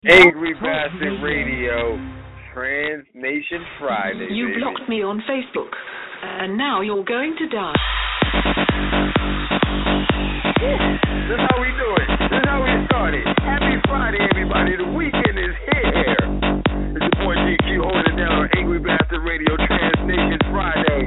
Angry Bastard Radio, Trans Nation Friday. You baby. blocked me on Facebook, and now you're going to die. This is how we do it. This is how we started. Happy Friday, everybody. The weekend is here. It's your boy GQ holding it down on Angry Bastard Radio, Trans Nation Friday.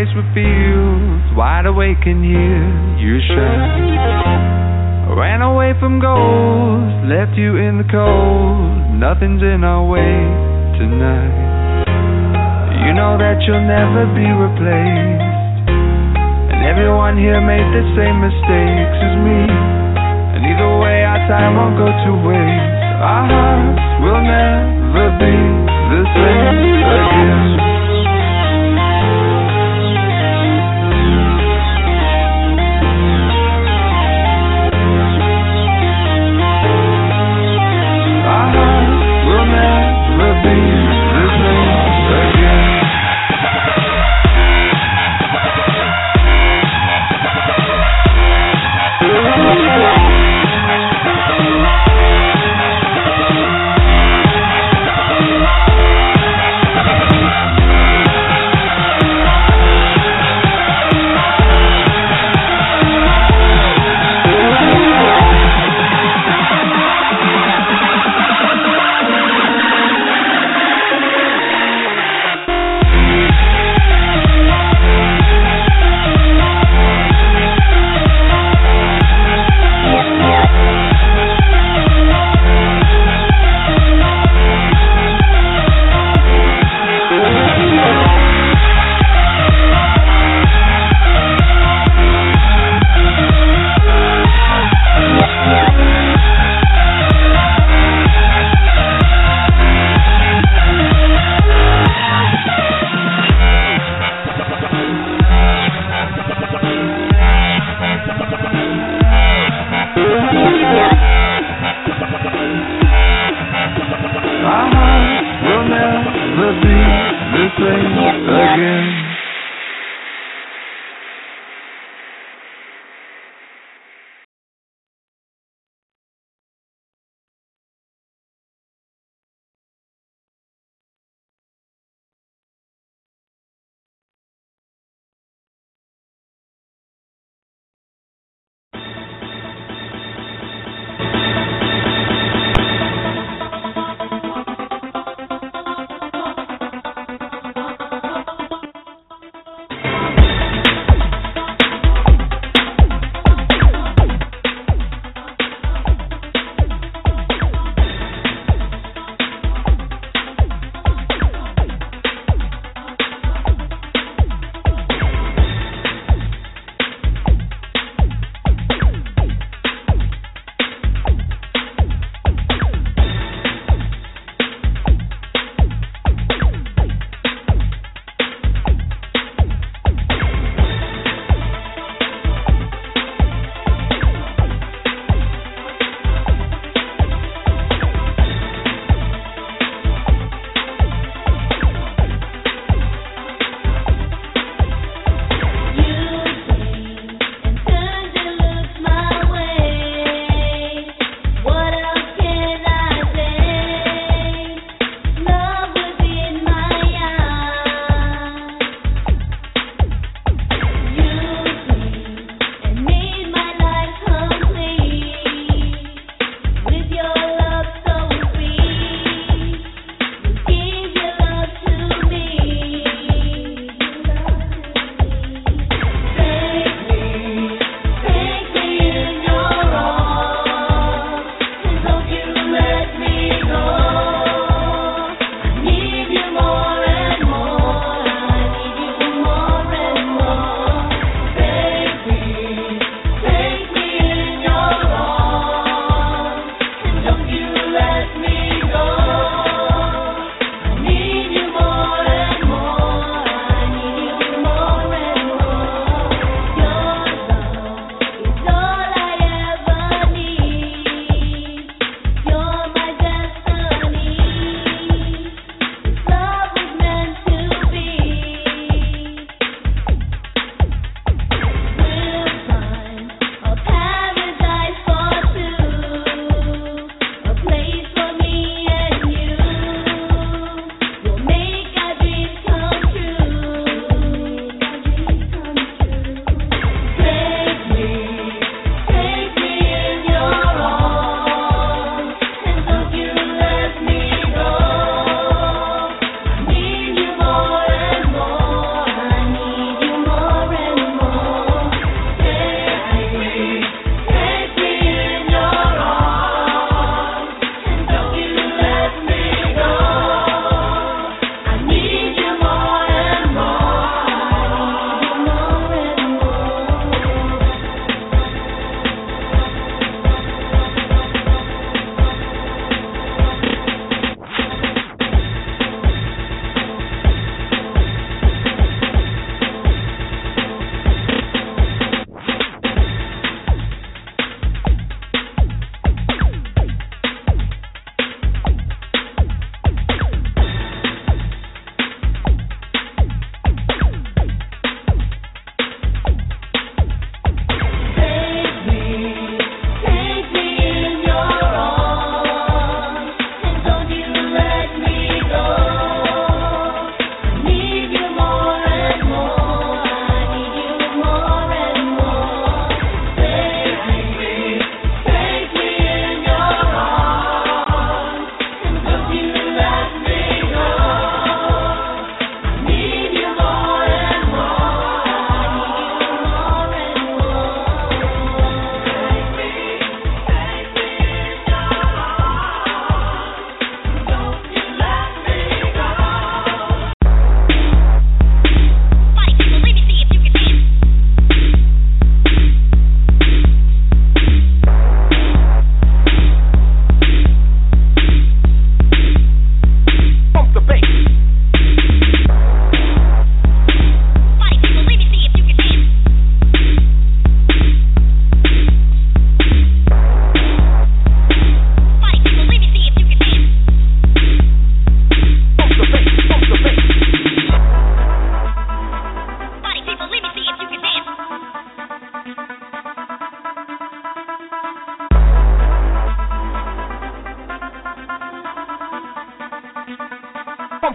face with fields, wide awake and hear you shine. I ran away from goals, left you in the cold. Nothing's in our way tonight. You know that you'll never be replaced, and everyone here made the same mistakes as me. And either way, our time won't go to waste. Our hearts will never be the same again.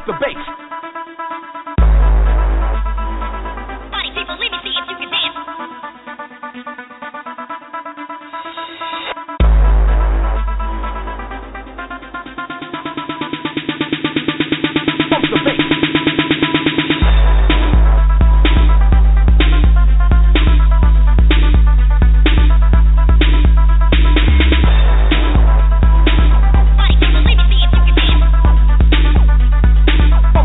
the bass. Party people, let me see if you can dance. Pump the bass. Party people, let me see if you can dance.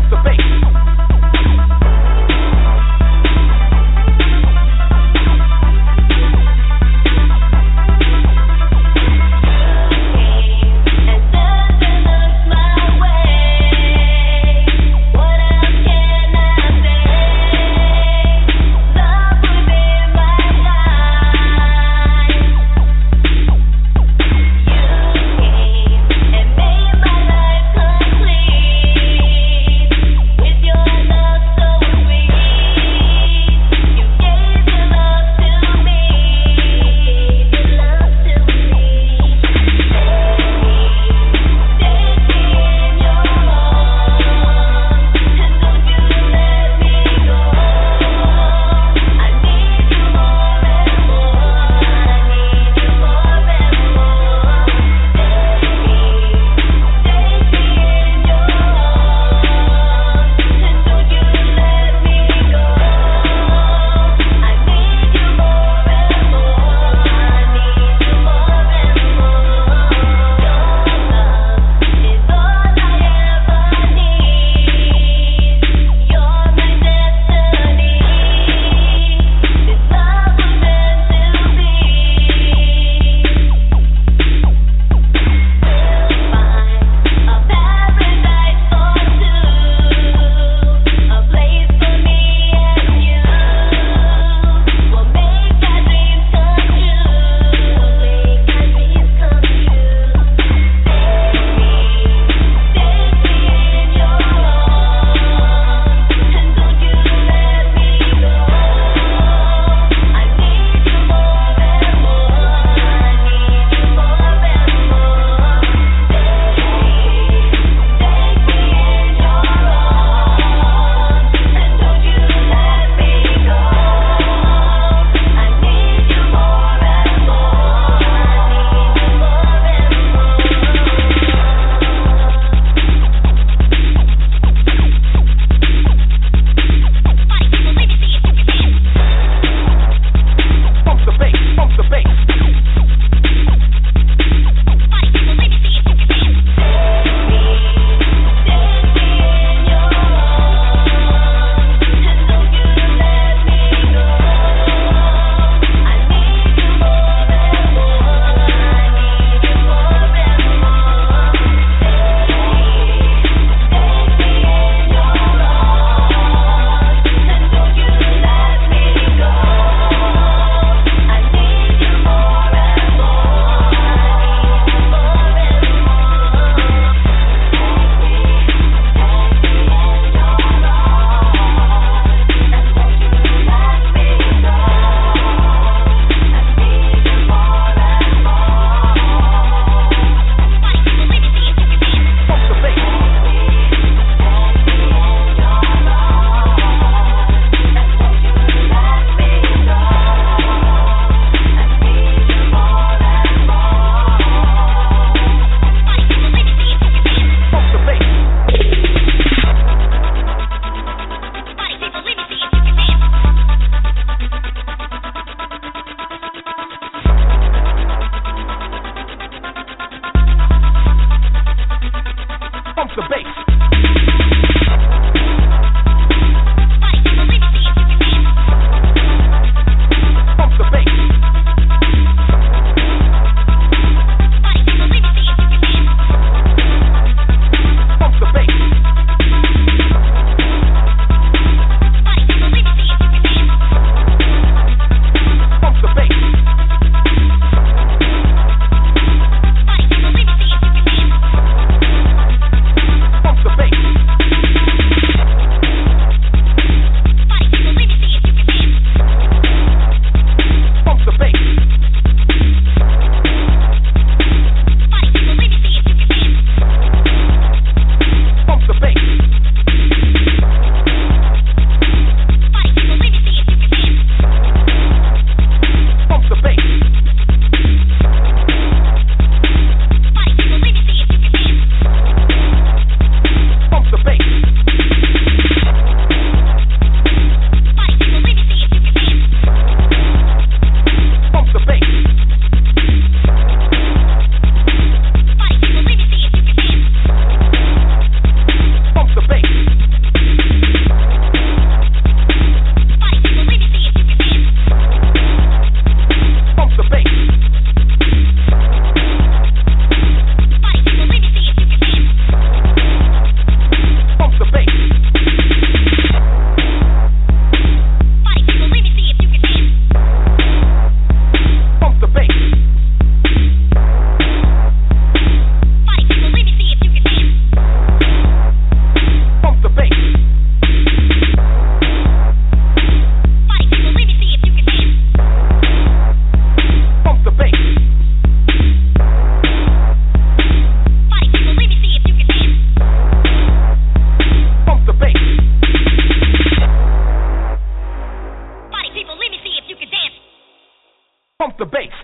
Pump the bass.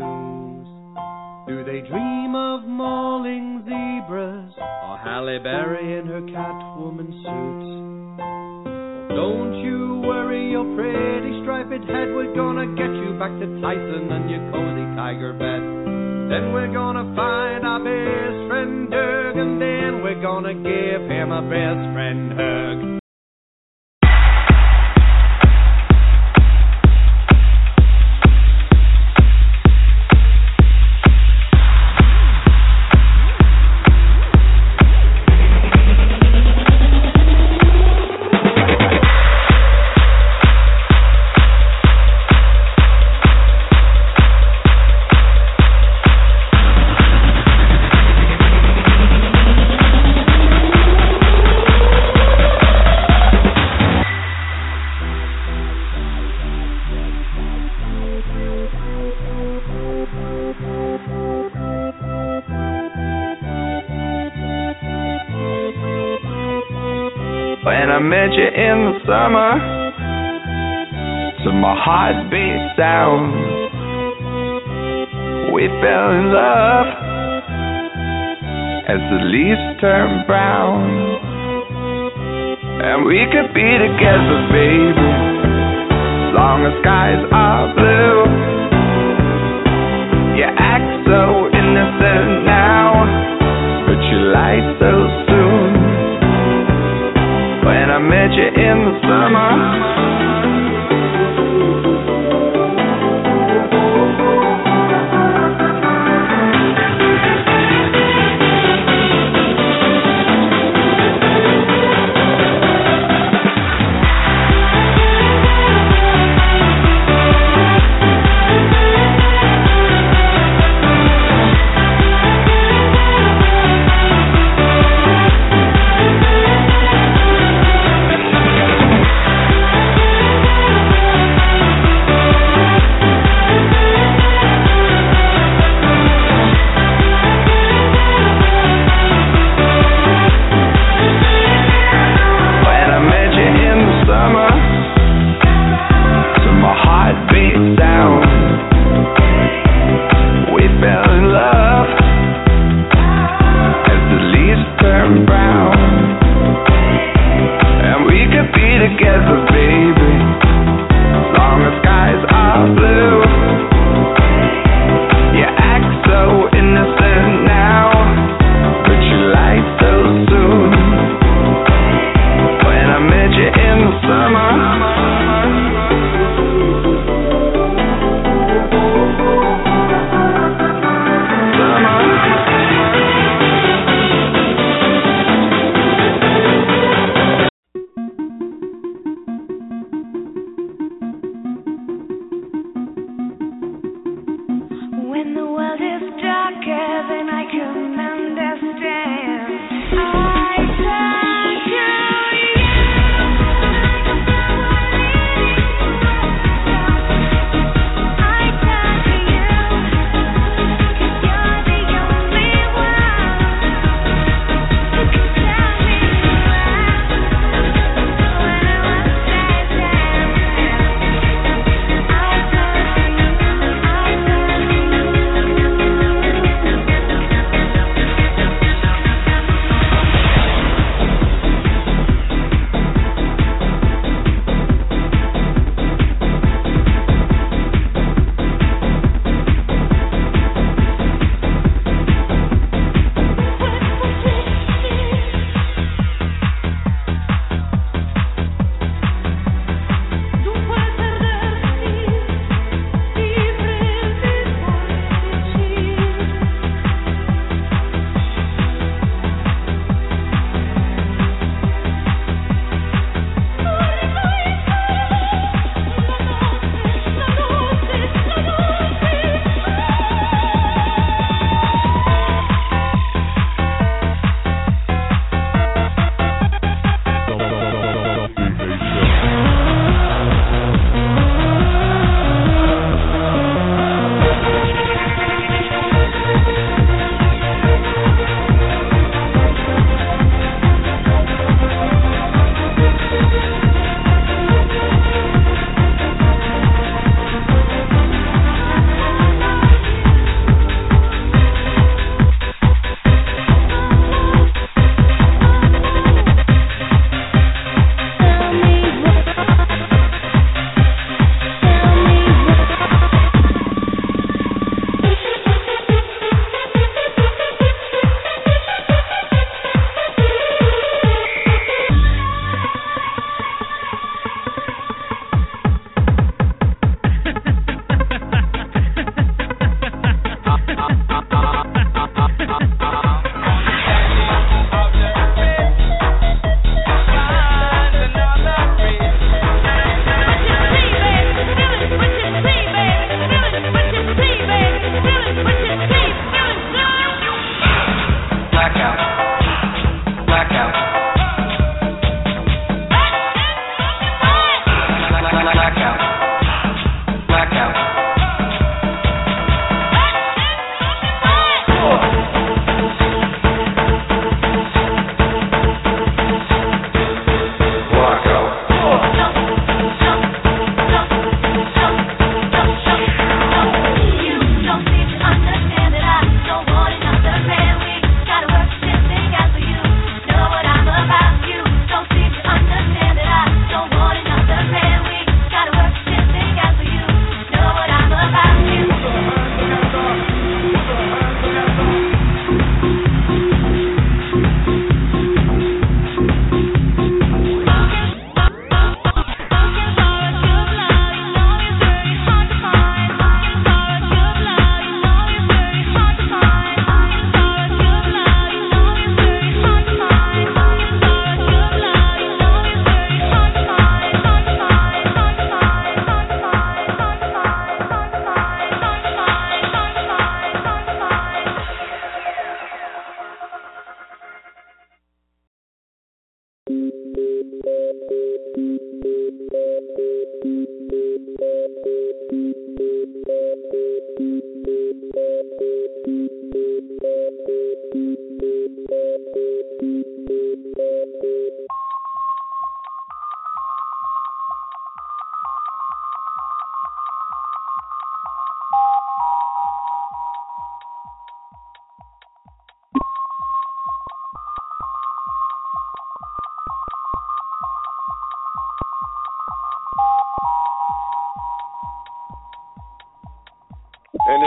wings. Do they dream of mauling zebras or Halle Berry in her Catwoman suit? Don't you worry your pretty striped head, we're gonna get you back to Tyson and your cozy tiger bed. Then we're gonna find our best friend Doug, and then we're gonna give him a best friend hug. When I met you in the summer, to my heartbeat sound, we fell in love as the leaves turn brown. And we could be together, baby, as long as skies are blue. You act so innocent now, but you lied so soon. When I met you in the summer,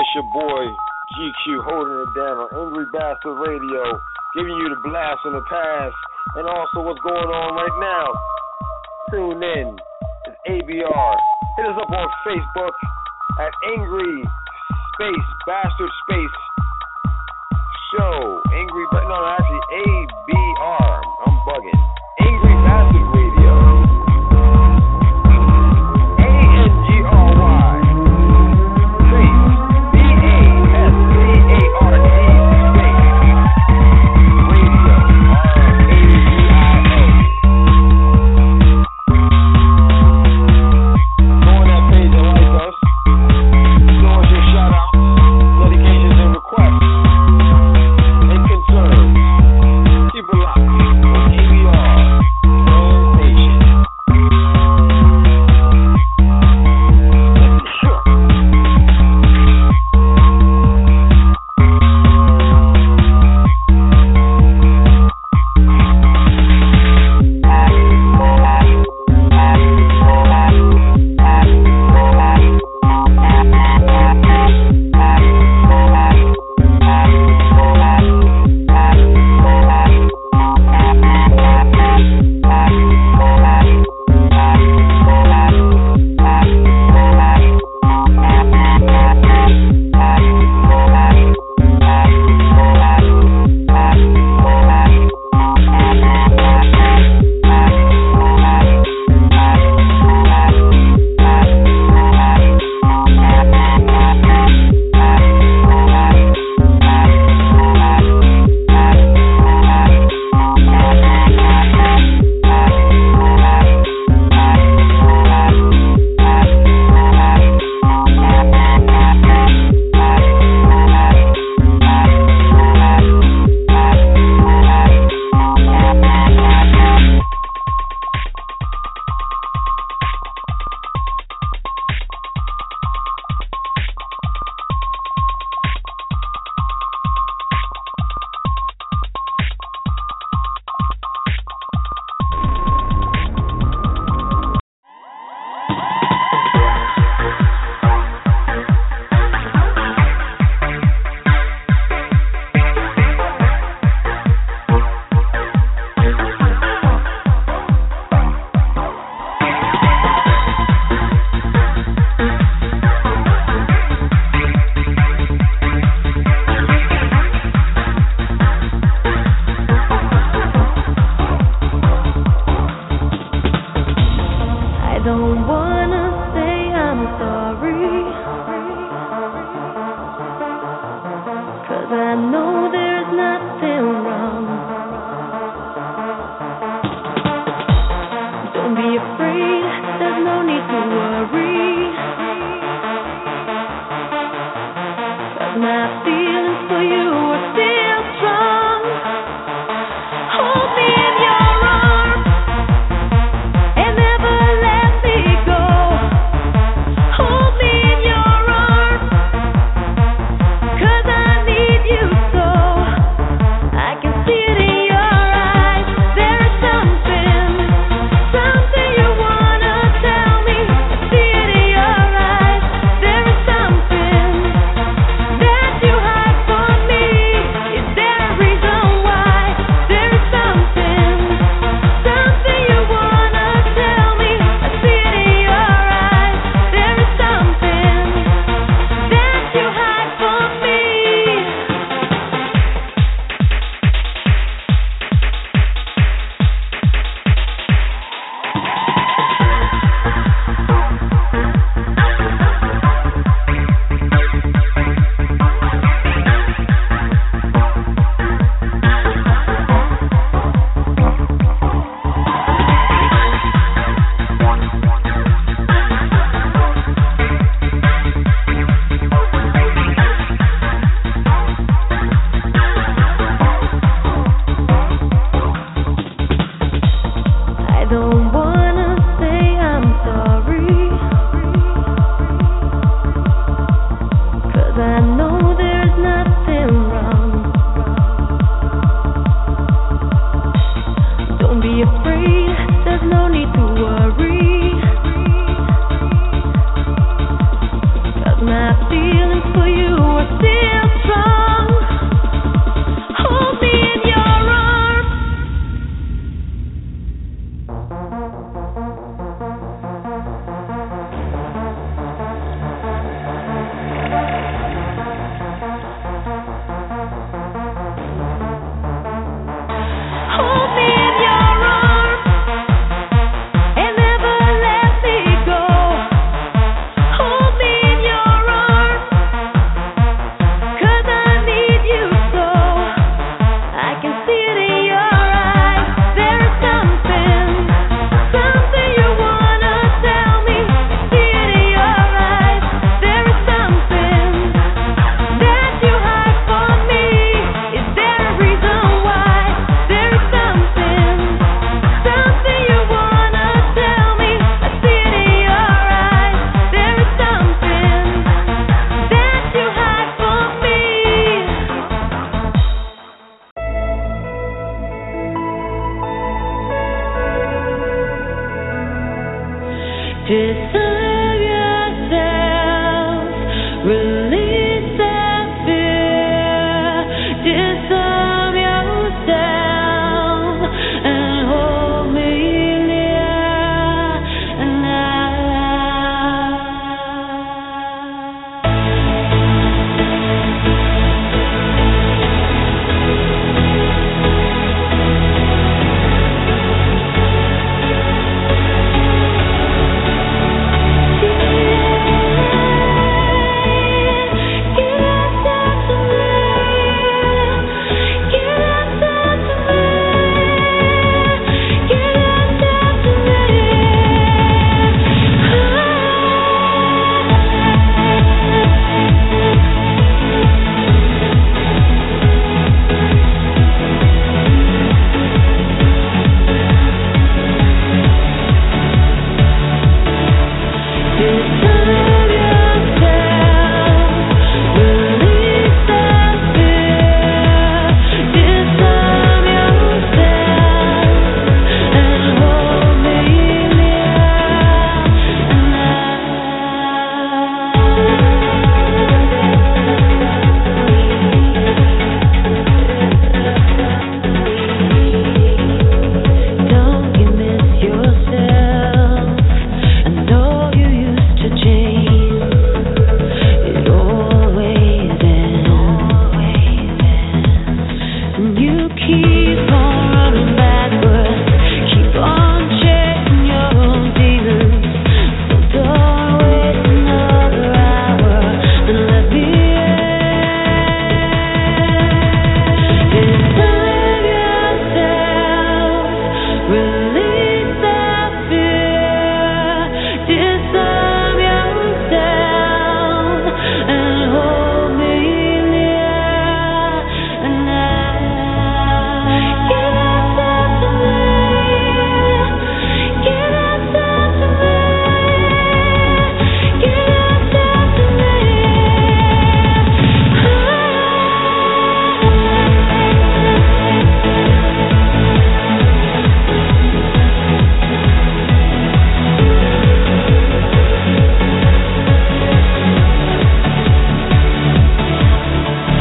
your boy GQ holding it down on Angry Bastard Radio, giving you the blast from the past and also what's going on right now. Tune in. It's ABR. Hit us up on Facebook at Angry Bastard Show. Actually ABR. I'm bugging. Angry Bastard Radio. ANGRY. Space. BASTARD. Space. Radio. RADIO. Go on that page and like us. Show us your shout outs, dedications, and requests. And concerns. Keep it locked on ABR Trans Nation. That you hide from me.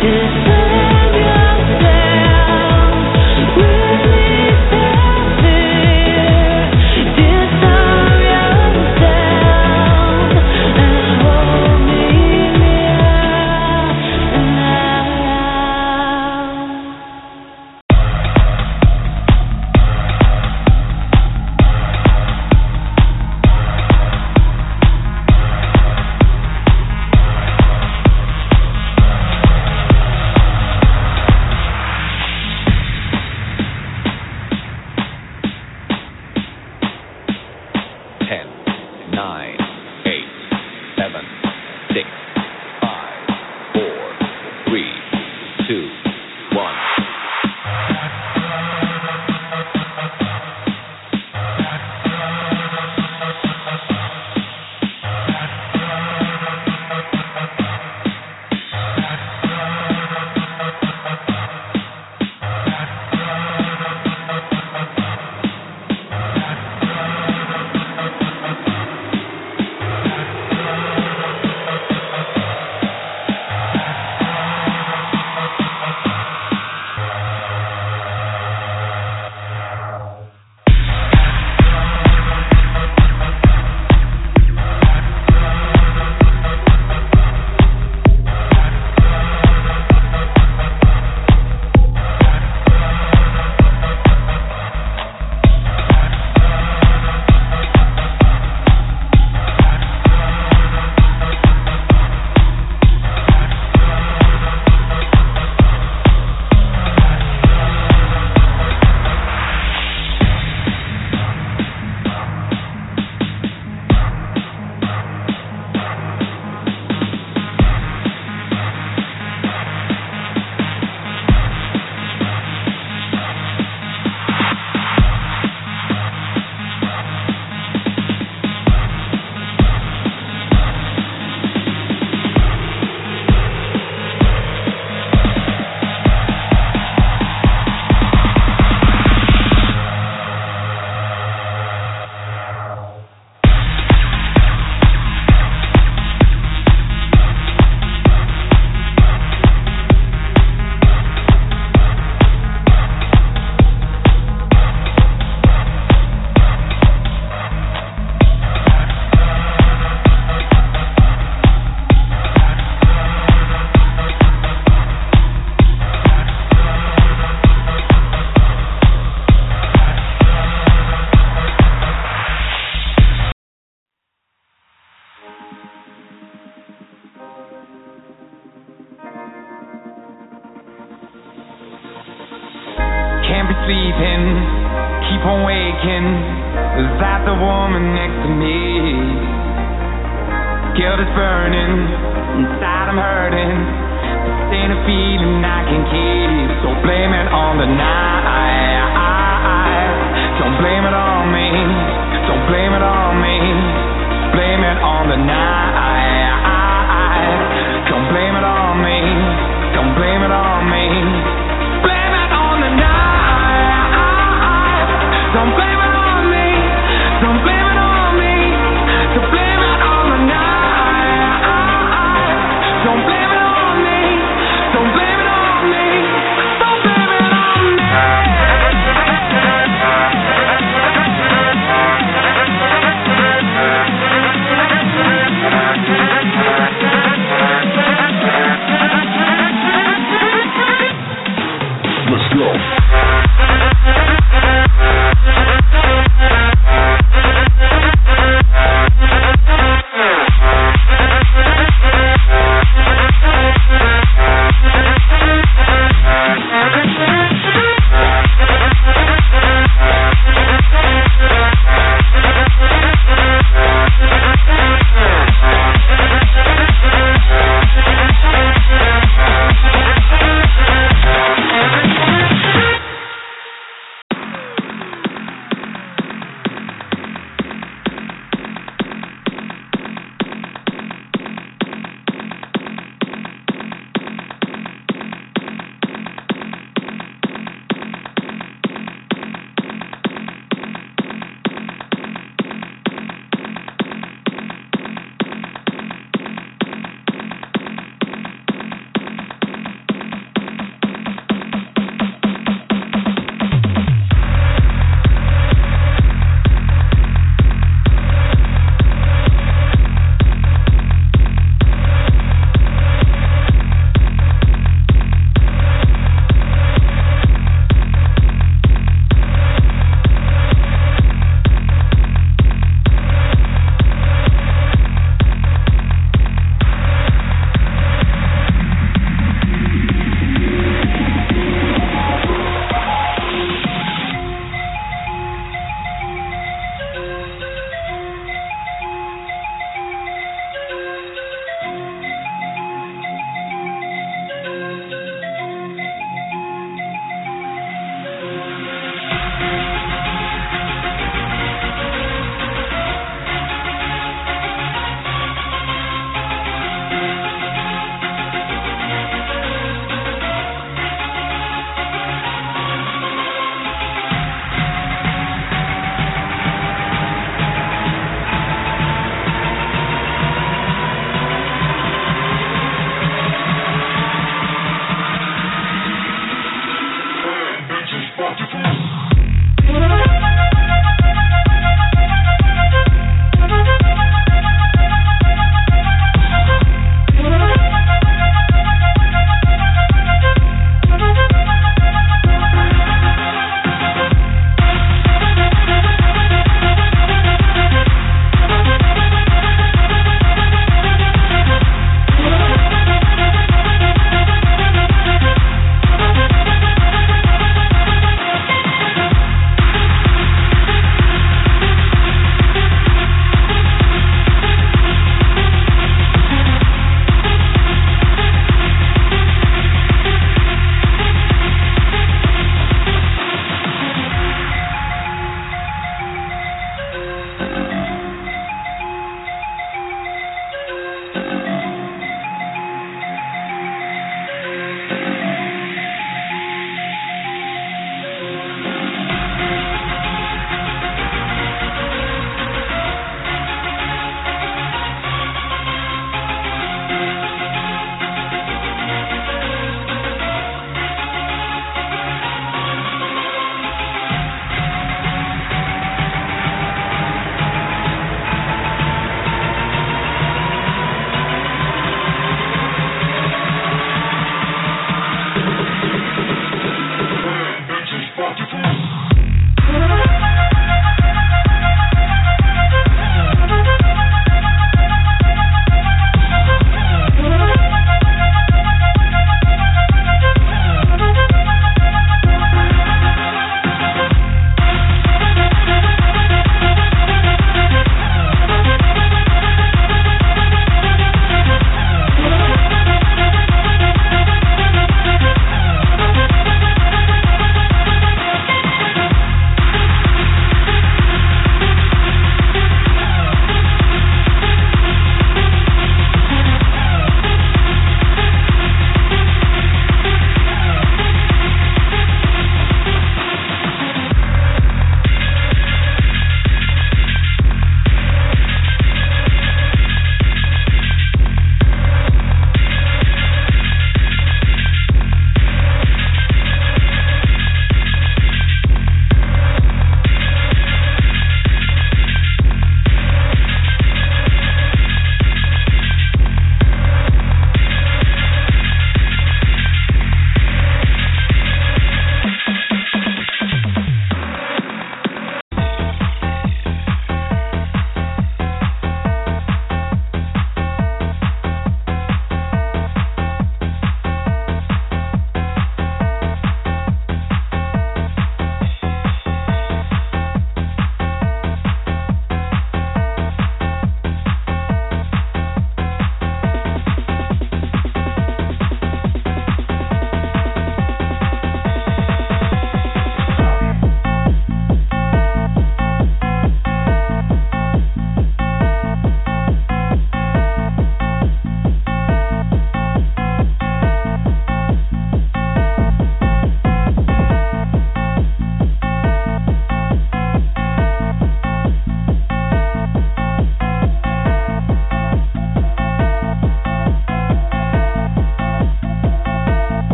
sleeping, keep on waking. Is that the woman next to me? Guilt is burning, inside I'm hurting. This ain't a feeling I can keep. So blame it on the night. Don't blame it on me. Don't blame it on me. Blame it on the night. Don't blame it on me. Don't blame it on me. Blame it on the night. Don't blame it on me. Don't blame it on me. Don't blame it on the night. Don't blame it on me.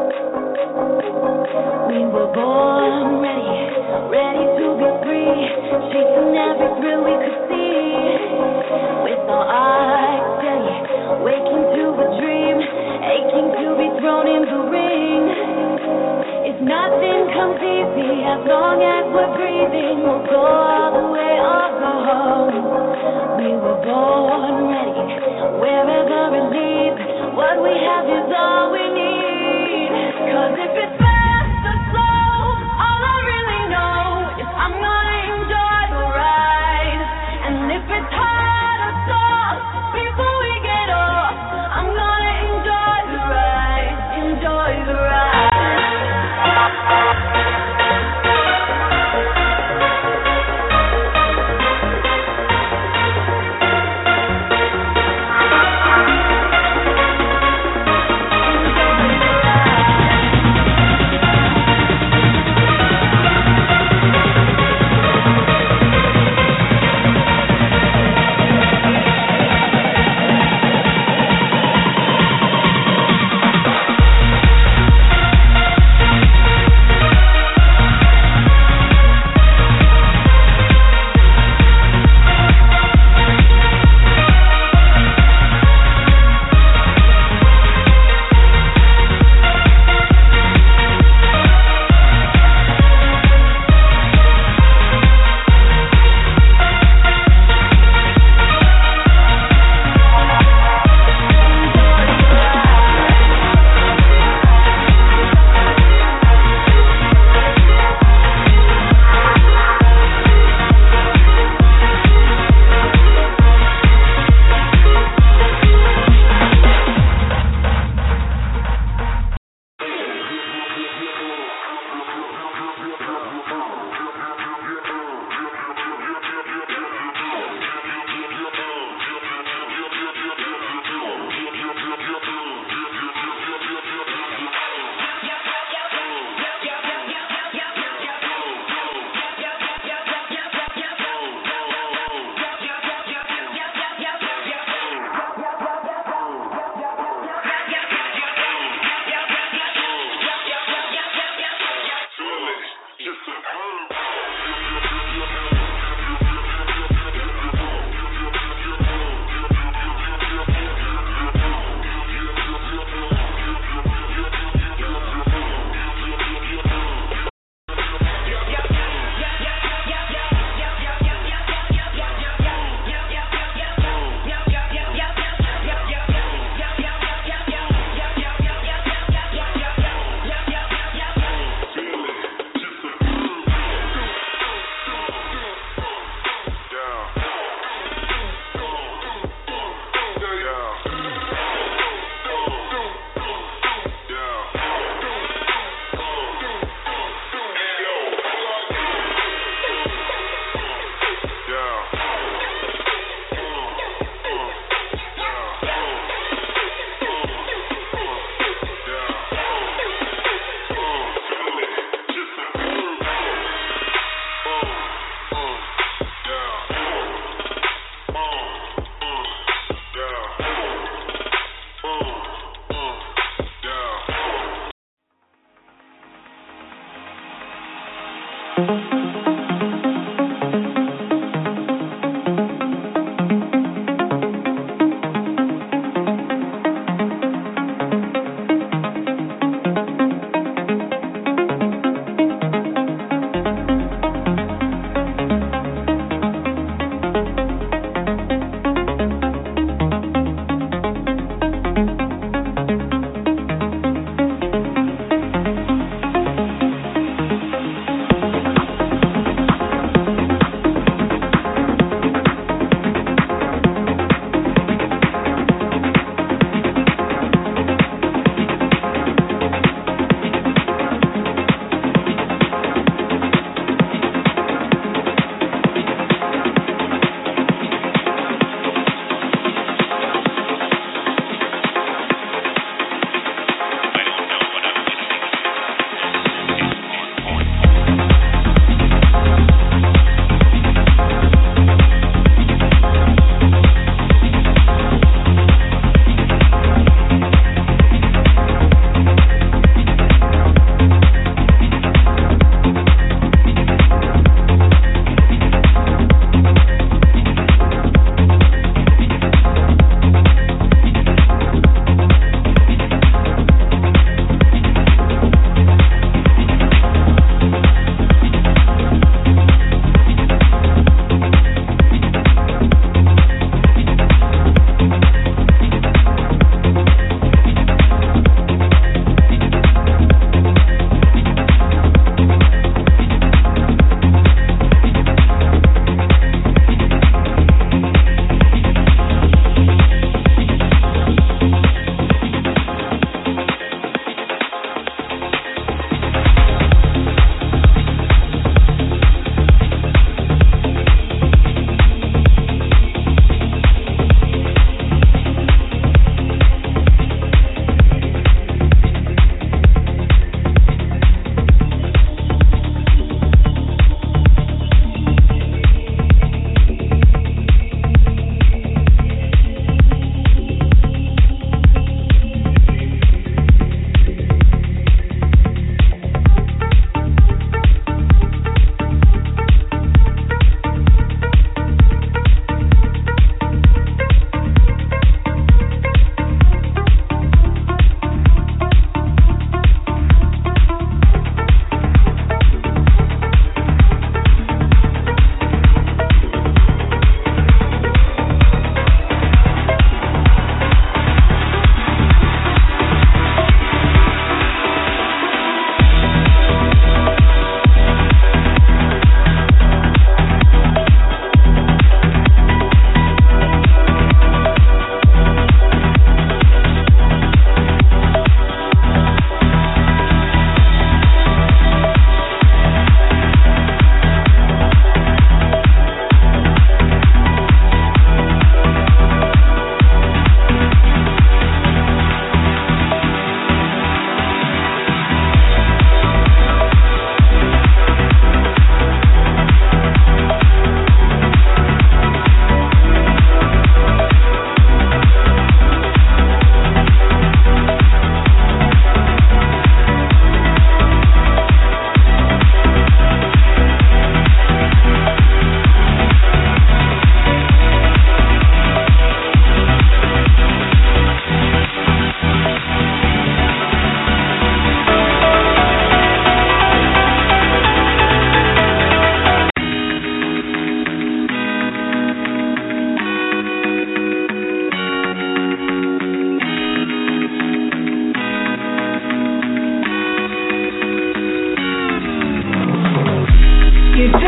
We were born ready, ready to be free, chasing every thrill we could see. With our eyes steady, waking to a dream, aching to be thrown in the ring. If nothing comes easy, as long as we're breathing, we'll go all the way or go home. We were born ready, wherever it leads, what we have is all we need. 'Cause if it's fast or slow, all I really know is I'm gonna enjoy the ride. And if it's hard or soft, before we get off, I'm gonna enjoy the ride, enjoy the ride.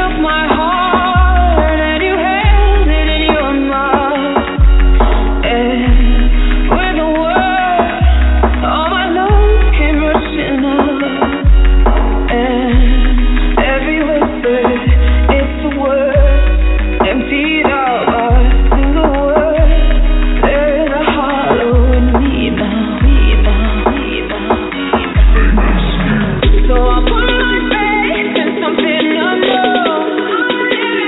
So I put my faith in something unknown.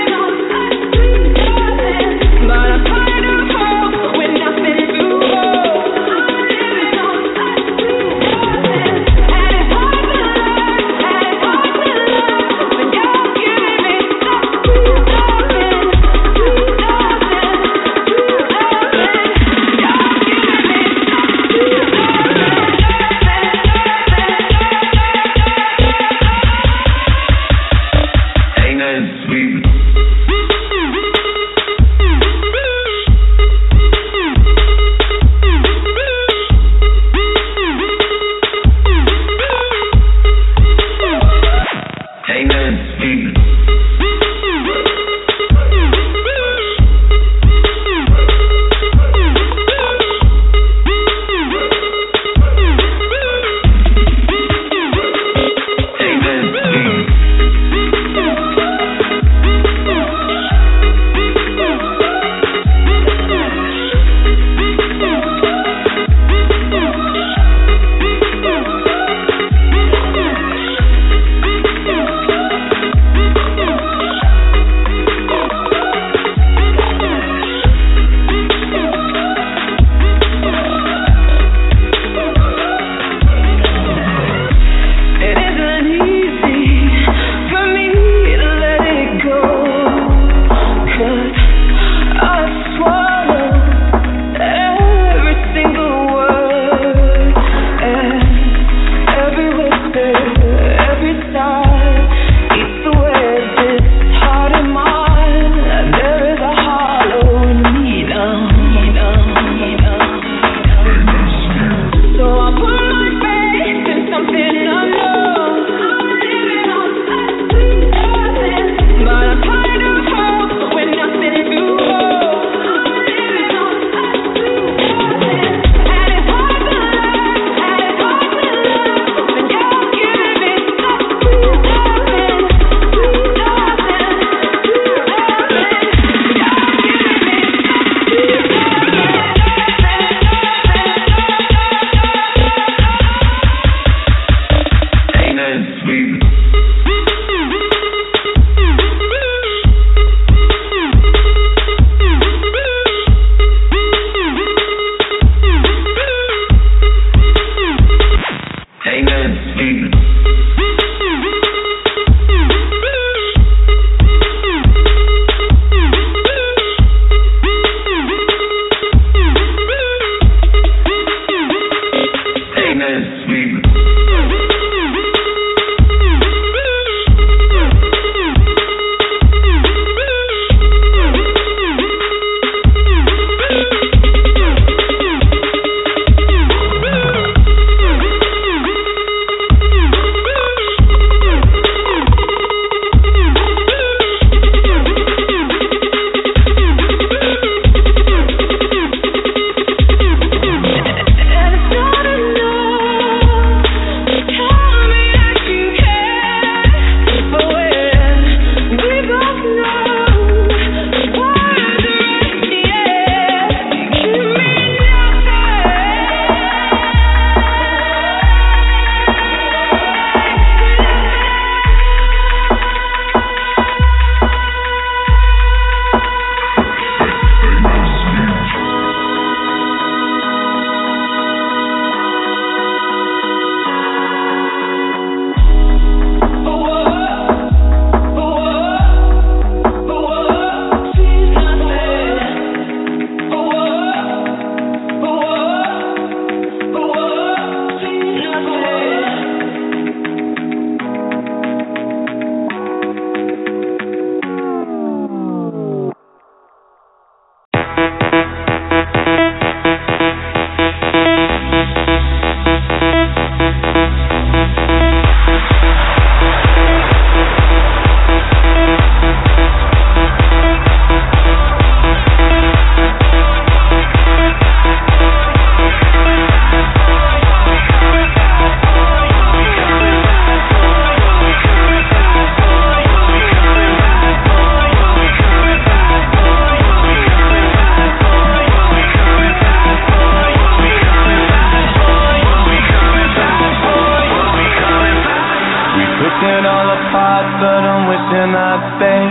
Wishing all apart, but I'm wishing I'd stay.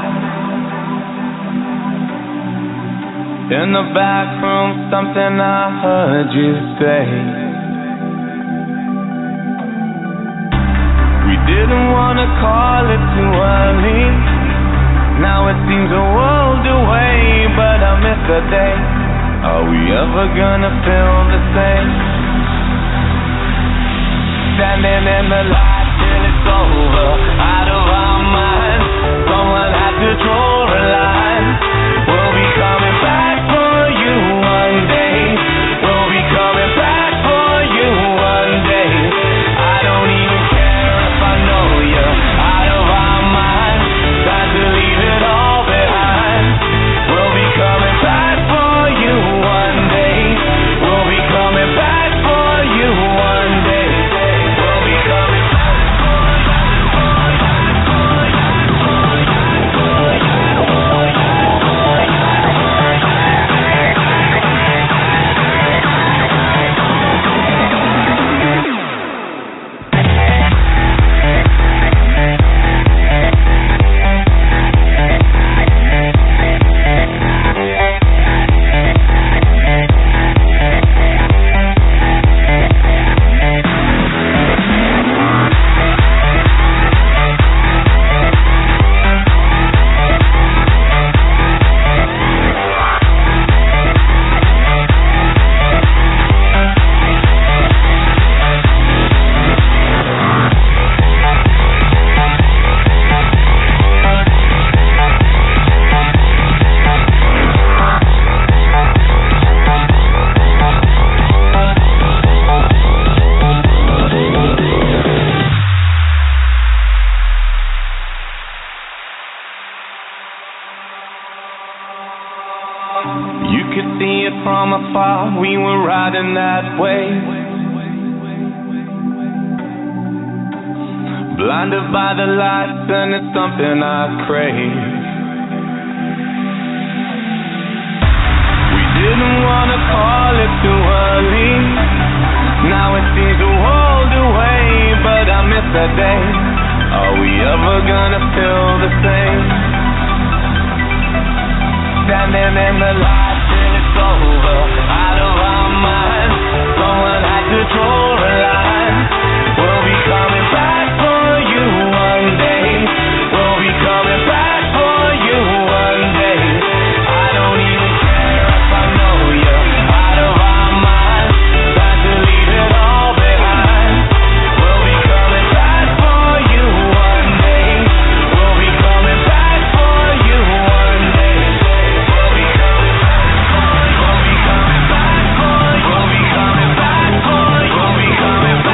In the back room, something I heard you say. We didn't wanna call it too early. Now it seems a world away, but I miss the day. Are we ever gonna feel the same? Standing in the light till it's over, out of our minds. Someone had to draw a line. We'll be coming back for you one day. We'll be coming back for you one day. I don't even care if I know you're out of our minds. Time to leave it all behind. We'll be coming back for you one day. We'll be coming back for you one day. We'll be coming back for you. You could see it from afar, we were riding that wave. Blinded by the lights and it's something I crave. We didn't wanna call it too early. Now it seems a world away, but I miss that day. Are we ever gonna feel the same? Standing in the light till it's over, out of our minds. Someone had to draw a line. We'll be coming back for you one day. We'll be coming back for you one day. I don't even care if I know you're out of our minds. Time to leave it all behind. We'll be coming back for you one day. We'll be coming back for you one day. We'll be coming back for you. We'll be coming back for you. We'll be coming back for you. We'll be coming back.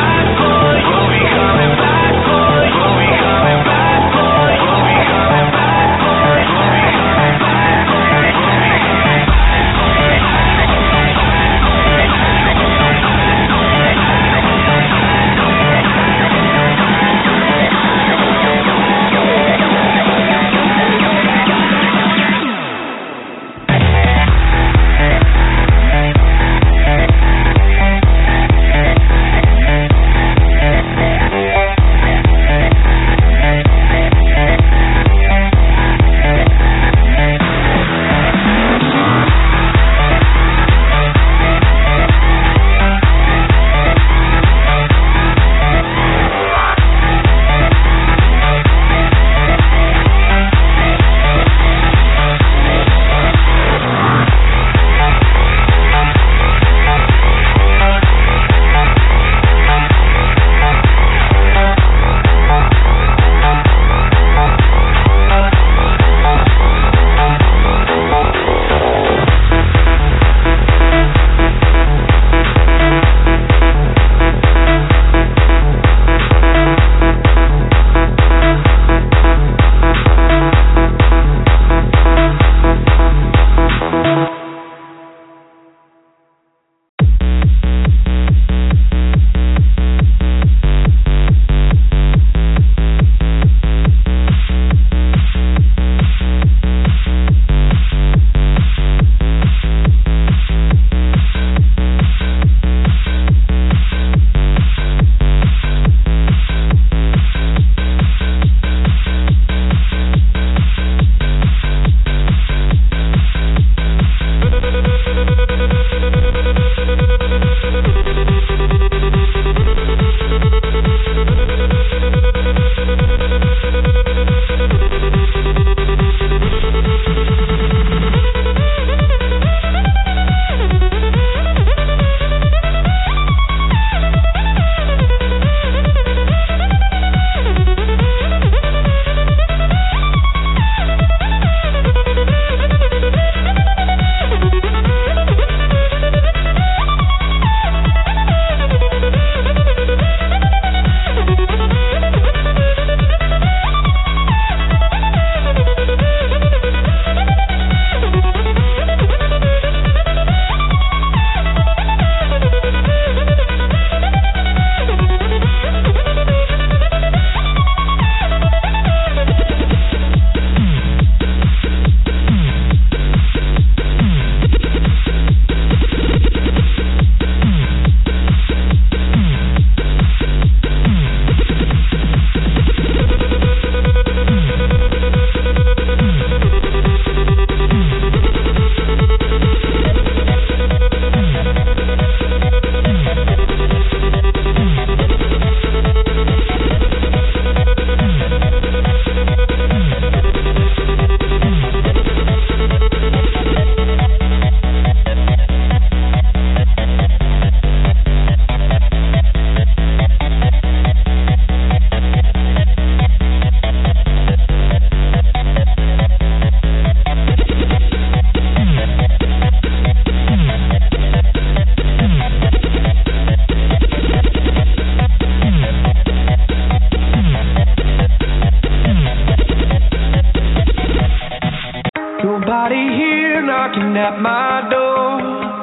knocking at my door.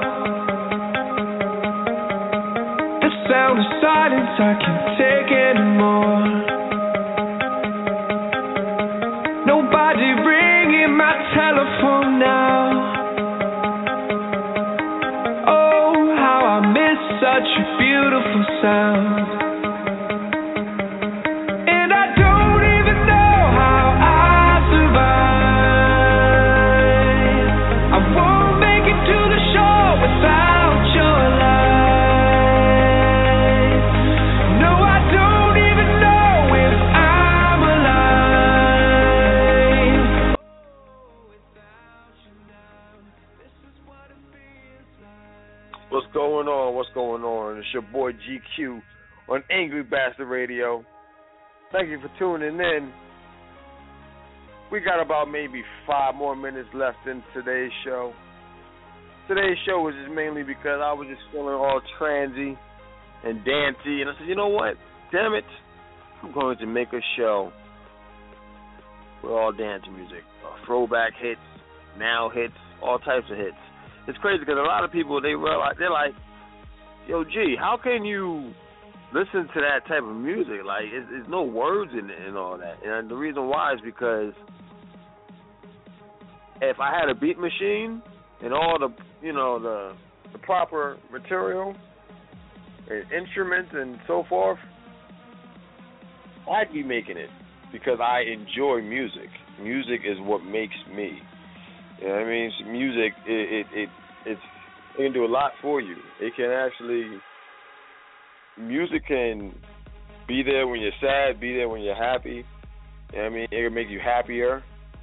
The sound of silence, I can't take anymore. Nobody ringing my telephone now. Oh, how I miss such a beautiful sound. And I don't even know how I survive. I won't make it to the shore without your light. No, I don't even know if I'm alive. What's going on? What's going on? It's your boy GQ on Angry Bastard Radio. Thank you for tuning in. We got about maybe 5 more minutes left in today's show. Today's show was just mainly because I was just feeling all transy and dancey, and I said, you know what? Damn it, I'm going to make a show with all dance music, throwback hits, now hits, all types of hits. It's crazy because a lot of people, they're like, yo, G, how can you listen to that type of music? Like, there's no words in it and all that. And the reason why is because if I had a beat machine and all the, the proper material and instruments and so forth, I'd be making it because I enjoy music. Music is what makes me. You know what I mean? So music, it can do a lot for you. It can actually, music can be there when you're sad, be there when you're happy. You know what I mean? It can make you happier.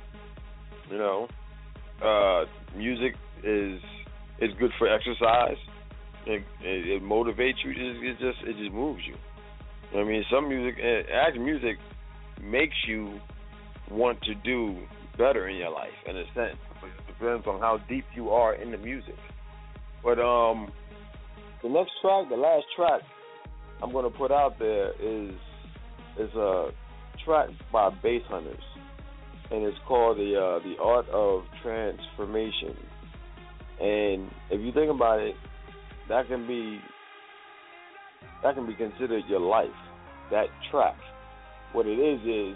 Music is good for exercise. It motivates you. It just moves you. You know what I mean? Some music, actually music makes you want to do better in your life, in a sense. It depends on how deep you are in the music. But the next track, the last track I'm going to put out there is a track by Bass Hunters, and it's called the Art of Transformation. And if you think about it, that can be considered your life. That track, what it is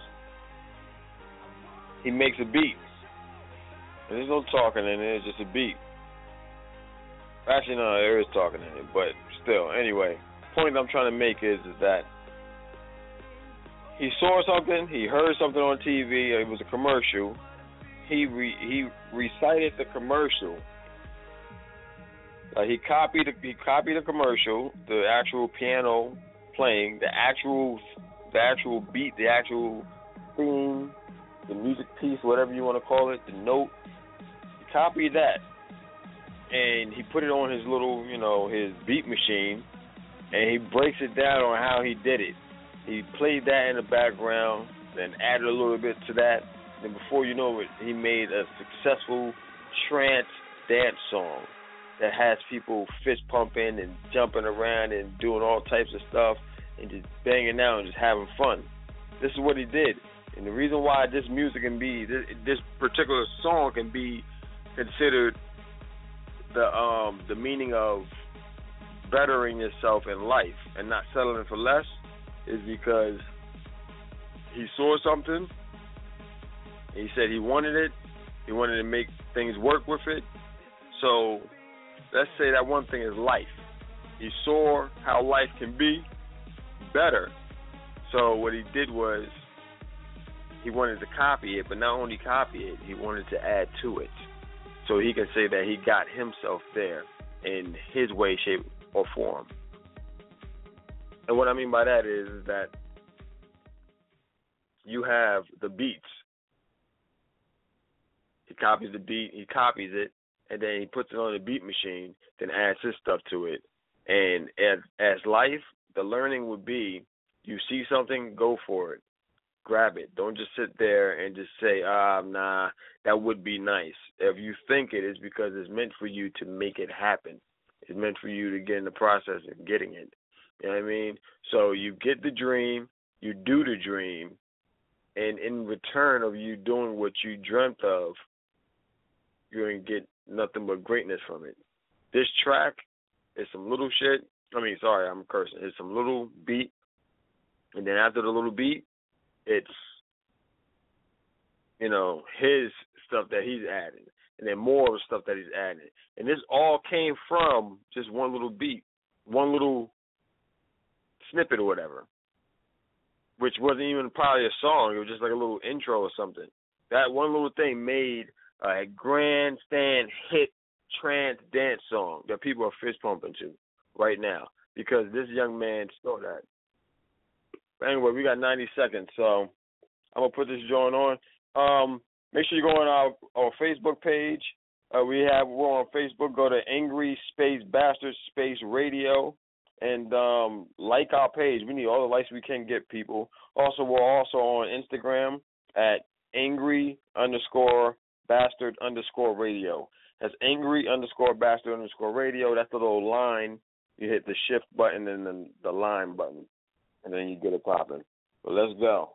he makes a beat. And there's no talking in it, it's just a beat. Actually, no, there is talking in it, but still. Anyway, the point I'm trying to make is that he saw something, he heard something on TV, it was a commercial. He recited the commercial. He copied the commercial, the actual piano playing, the actual beat, the actual theme, the music piece, whatever you want to call it, the note. He copied that, and he put it on his little, his beat machine, and he breaks it down on how he did it. He played that in the background, then added a little bit to that, and before you know it, he made a successful trance dance song that has people fist pumping and jumping around and doing all types of stuff and just banging out and just having fun. This is what he did. And the reason why this music can be, this particular song can be considered the meaning of bettering yourself in life and not settling for less is because he saw something, he said he wanted it, he wanted to make things work with it. So let's say that one thing is life. He saw how life can be better. So what he did was he wanted to copy it, but not only copy it, he wanted to add to it. So he can say that he got himself there in his way, shape, or form. And what I mean by that is that you have the beats. He copies the beat, he copies it, and then he puts it on the beat machine, then adds his stuff to it. And as life, the learning would be, you see something, go for it. Grab it. Don't just sit there and just say, nah, that would be nice. If you think it, it's because it's meant for you to make it happen. It's meant for you to get in the process of getting it. You know what I mean? So you get the dream, you do the dream, and in return of you doing what you dreamt of, you're going to get nothing but greatness from it. This track is some little shit. I'm cursing. It's some little beat. And then after the little beat, it's, his stuff that he's adding. And then more of the stuff that he's adding. And this all came from just one little beat, one little snippet or whatever, which wasn't even probably a song. It was just like a little intro or something. That one little thing made a grandstand hit trance dance song that people are fist pumping to right now because this young man saw that. But anyway, we got 90 seconds, so I'm going to put this joint on. Make sure you go on our Facebook page. We're on Facebook. Go to Angry Space Bastard Space Radio and like our page. We need all the likes we can get, people. Also, we're also on Instagram at angry_bastard_radio. That's angry_bastard_radio. That's the little line. You hit the shift button and then the line button, and then you get it popping. So let's go.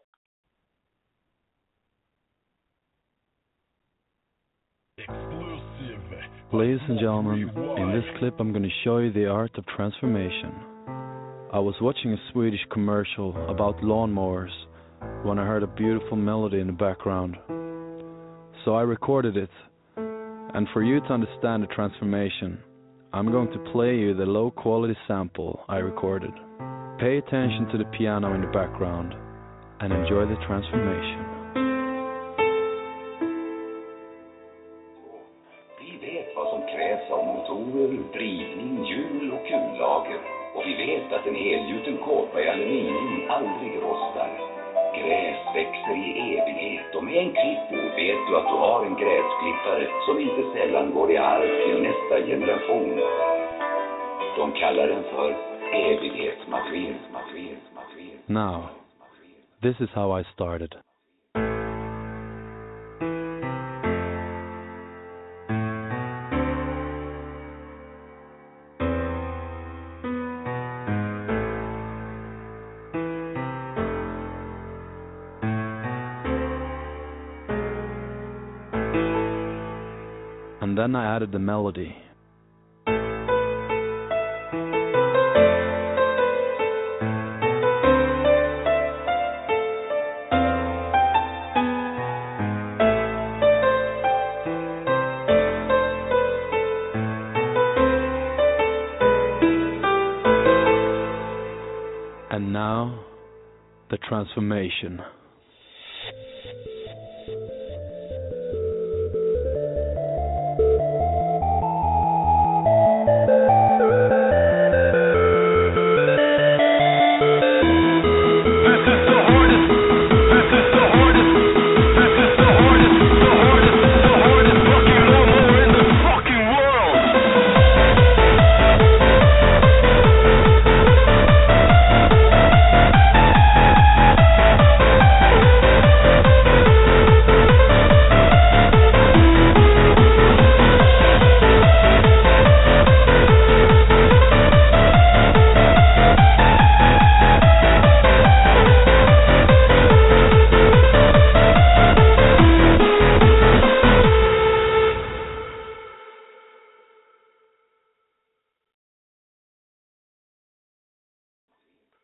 Ladies and gentlemen, in this clip I'm going to show you the art of transformation. I was watching a Swedish commercial about lawnmowers when I heard a beautiful melody in the background. So I recorded it, and for you to understand the transformation, I'm going to play you the low quality sample I recorded. Pay attention to the piano in the background and enjoy the transformation. Drivning, hjul och kullager. Och vi vet att en helgjuten kåpa i aluminium aldrig rostar. Gräs växer i evighet och med en klippbord vet du att du har en gräsklippare som inte sällan går i arv till nästa generation. De kallar den för evighetsmaskin. Now, this is how I started. And then I added the melody. And now, the transformation.